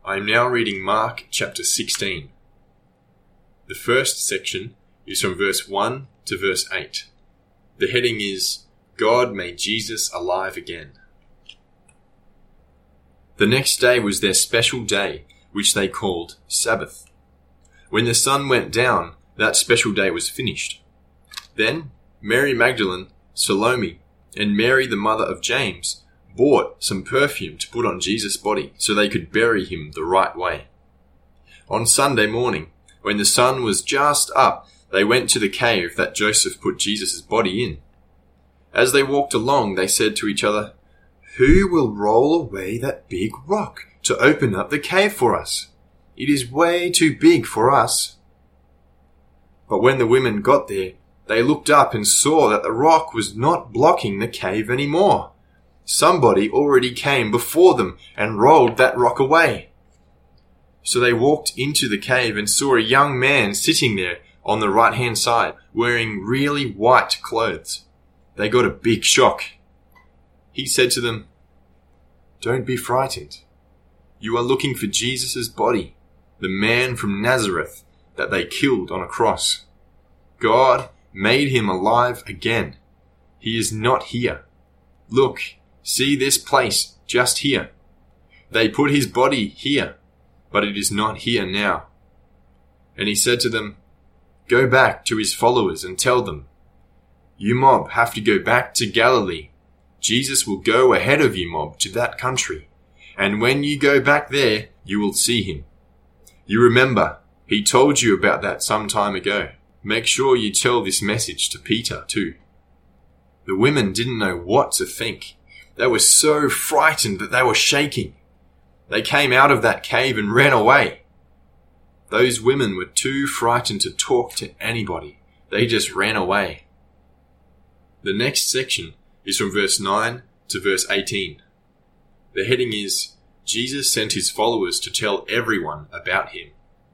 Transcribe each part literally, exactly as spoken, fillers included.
I am now reading Mark chapter sixteen. The first section is from verse one to verse eight. The heading is, God made Jesus alive again. The next day was their special day, which they called Sabbath. When the sun went down, that special day was finished. Then Mary Magdalene, Salome, and Mary the mother of James bought some perfume to put on Jesus' body so they could bury him the right way. On Sunday morning, when the sun was just up, they went to the cave that Joseph put Jesus' body in. As they walked along, they said to each other, "Who will roll away that big rock to open up the cave for us? It is way too big for us." But when the women got there, they looked up and saw that the rock was not blocking the cave anymore. Somebody already came before them and rolled that rock away. So they walked into the cave and saw a young man sitting there on the right-hand side, wearing really white clothes. They got a big shock. He said to them, "Don't be frightened. You are looking for Jesus' body, the man from Nazareth that they killed on a cross. God made him alive again. He is not here. Look, see this place just here. They put his body here, but it is not here now." And he said to them, "Go back to his followers and tell them, you mob have to go back to Galilee. Jesus will go ahead of you mob to that country. And when you go back there, you will see him. You remember, he told you about that some time ago. Make sure you tell this message to Peter too." The women didn't know what to think. They were so frightened that they were shaking. They came out of that cave and ran away. Those women were too frightened to talk to anybody. They just ran away. The next section is from verse nine to verse eighteen. The heading is, Jesus sent his followers to tell everyone about him.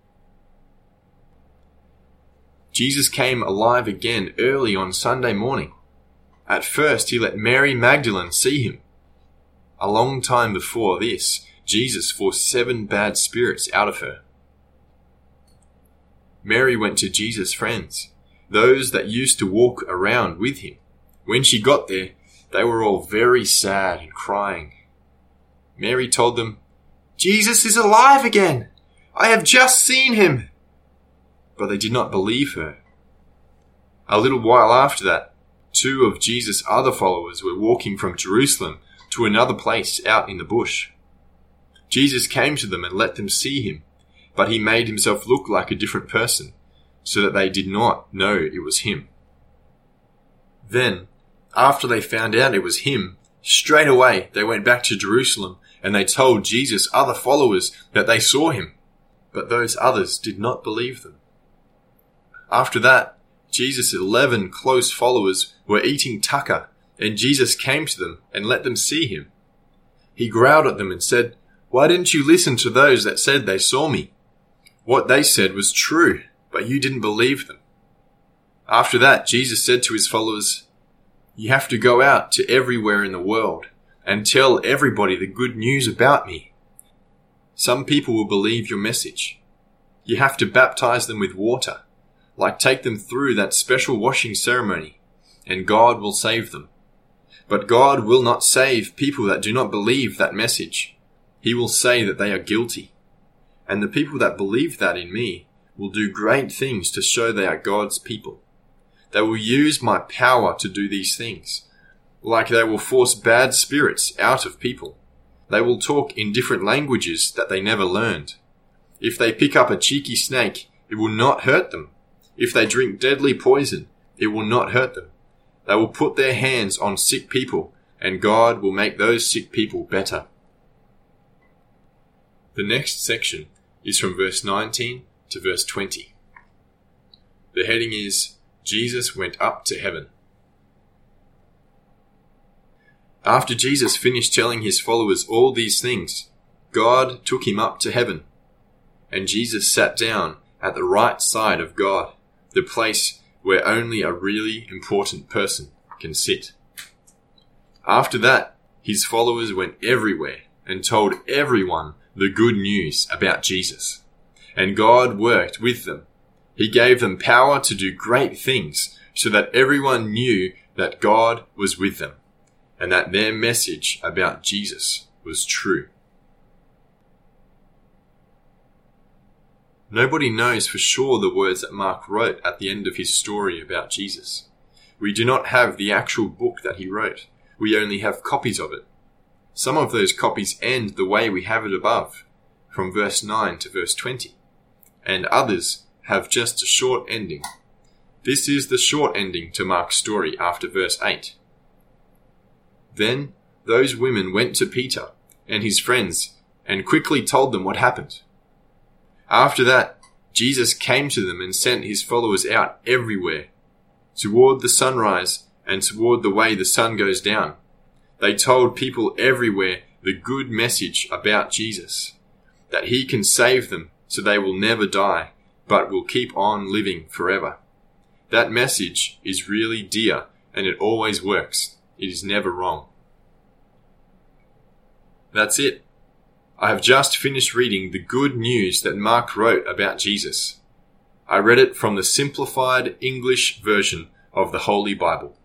Jesus came alive again early on Sunday morning. At first, he let Mary Magdalene see him. A long time before this, Jesus forced seven bad spirits out of her. Mary went to Jesus' friends, those that used to walk around with him. When she got there, they were all very sad and crying. Mary told them, "Jesus is alive again! I have just seen him!" But they did not believe her. A little while after that, two of Jesus' other followers were walking from Jerusalem to another place out in the bush. Jesus came to them and let them see him, but he made himself look like a different person, so that they did not know it was him. Then, after they found out it was him, straight away they went back to Jerusalem and they told Jesus' other followers that they saw him, but those others did not believe them. After that, Jesus' eleven close followers were eating tucker, and Jesus came to them and let them see him. He growled at them and said, "Why didn't you listen to those that said they saw me? What they said was true, but you didn't believe them." After that, Jesus said to his followers, "You have to go out to everywhere in the world and tell everybody the good news about me. Some people will believe your message. You have to baptize them with water, like take them through that special washing ceremony, and God will save them. But God will not save people that do not believe that message. He will say that they are guilty. And the people that believe that in me will do great things to show they are God's people. They will use my power to do these things, like they will force bad spirits out of people. They will talk in different languages that they never learned. If they pick up a cheeky snake, it will not hurt them. If they drink deadly poison, it will not hurt them. They will put their hands on sick people, and God will make those sick people better." The next section is from verse nineteen to verse twenty. The heading is, Jesus went up to heaven. After Jesus finished telling his followers all these things, God took him up to heaven, and Jesus sat down at the right side of God, the place where only a really important person can sit. After that, his followers went everywhere and told everyone the good news about Jesus. And God worked with them. He gave them power to do great things so that everyone knew that God was with them and that their message about Jesus was true. Nobody knows for sure the words that Mark wrote at the end of his story about Jesus. We do not have the actual book that he wrote. We only have copies of it. Some of those copies end the way we have it above, from verse nine to verse twenty, and others have just a short ending. This is the short ending to Mark's story after verse eight. Then those women went to Peter and his friends and quickly told them what happened. After that, Jesus came to them and sent his followers out everywhere, toward the sunrise and toward the way the sun goes down. They told people everywhere the good message about Jesus, that he can save them so they will never die, but will keep on living forever. That message is really dear and it always works. It is never wrong. That's it. I have just finished reading the good news that Mark wrote about Jesus. I read it from the simplified English version of the Holy Bible.